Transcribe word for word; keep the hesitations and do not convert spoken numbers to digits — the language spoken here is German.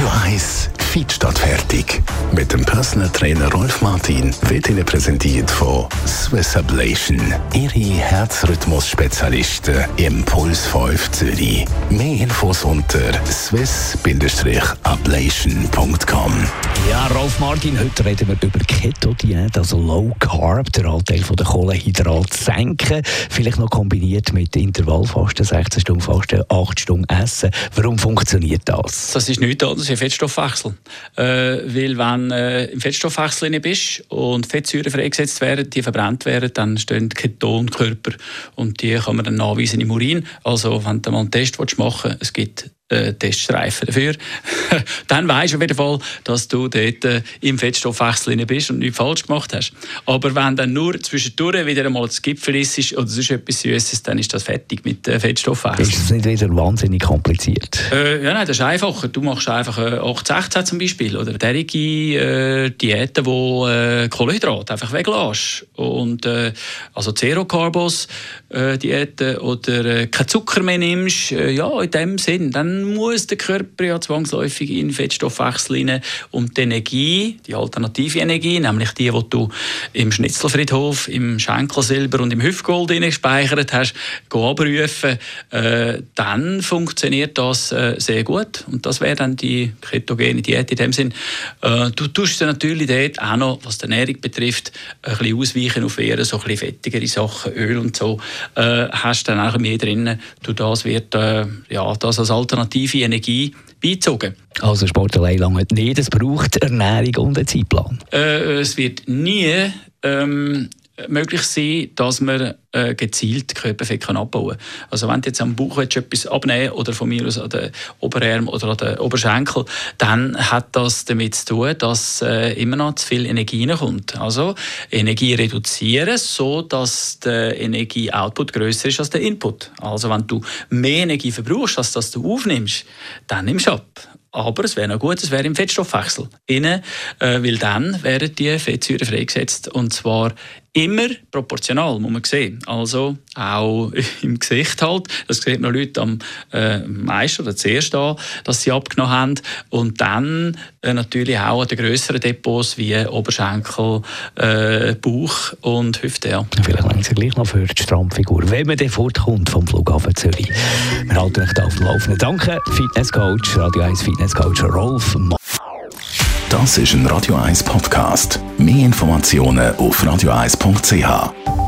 Radio eins Fit statt fertig. Mit dem Personal Trainer Rolf Martin wird Ihnen präsentiert von Swiss Ablation. Ihre Herzrhythmus-Spezialisten im Puls fünf Zürich. Mehr Infos unter swiss ablation punkt com. Ja, Rolf Martin, heute reden wir über Keto-Diät, also Low Carb, den Anteil der Kohlenhydrate senken, vielleicht noch kombiniert mit Intervallfasten, sechzehn Stunden Fasten, acht Stunden Essen. Warum funktioniert das? Das ist nichts anderes als ein Fettstoffwechsel. Äh, weil wenn du äh, im Fettstoffwechsel drin bist und Fettsäuren freigesetzt werden, die verbrannt werden, dann stehen Ketonkörper und die kann man dann nachweisen im Urin. Also wenn du mal einen Test machen willst, es gibt äh, Teststreifen dafür, dann weisst du auf jeden Fall, dass du dort äh, im Fettstoffwechsel drin bist und nichts falsch gemacht hast. Aber wenn dann nur zwischendurch wieder einmal das Gipfel ist oder sonst etwas Süßes, dann ist das fertig mit äh, Fettstoffwechsel. Ist das nicht wieder wahnsinnig kompliziert? Äh, ja, nein, das ist einfacher. Du machst einfach äh, acht sechzehn zum Beispiel oder derige äh, Diäten, wo äh, Kohlenhydrate einfach weglässt. Und äh, also Zero-Carbos äh, Diäten oder äh, kein Zucker mehr nimmst, äh, ja, in dem Sinn, dann muss der Körper ja zwangsläufig in den Fettstoffwechsel rein und die Energie, die alternative Energie, nämlich die, die du im Schnitzelfriedhof, im Schenkelsilber und im Hüftgold gespeichert hast, abrufen, äh, dann funktioniert das äh, sehr gut. Und das wäre dann die ketogene Diät in dem Sinn. Äh, du tust dann natürlich dort auch noch, was die Ernährung betrifft, ein bisschen ausweichen auf eher so ein bisschen fettigere Sachen, Öl und so, äh, hast dann auch mehr drin. Du, das wird äh, ja, das als alternative Energie beizogen. Also Sport allein lange nicht, es braucht Ernährung und einen Zeitplan. Äh, es wird nie ähm, möglich sein, dass man äh, gezielt Körperfett kann abbauen kann. Also wenn du jetzt am Bauch etwas abnehmen willst, oder von mir aus an den Oberarm oder an den Oberschenkel, dann hat das damit zu tun, dass äh, immer noch zu viel Energie reinkommt. Also Energie reduzieren, so dass der Energie-Output grösser ist als der Input. Also wenn du mehr Energie verbrauchst, als dass du aufnimmst, dann nimmst du ab. Aber es wäre noch gut, es wäre im Fettstoffwechsel innen, äh, weil dann werden die Fettsäuren freigesetzt und zwar immer proportional, muss man sehen. Also auch im Gesicht halt. Das sieht man Leute am äh, meisten oder zuerst an, dass sie abgenommen haben. Und dann äh, natürlich auch an den grösseren Depots wie Oberschenkel, äh, Bauch und Hüfte. Ja. Vielleicht längst gleich noch für die Strammfigur, wenn man dann fortkommt vom Flughafen Zürich. Wir halten euch da auf dem Laufenden. Danke, Fitnesscoach, Radio eins Fitnesscoach Rolf. Das ist ein Radio eins Podcast. Mehr Informationen auf radio eins punkt c h.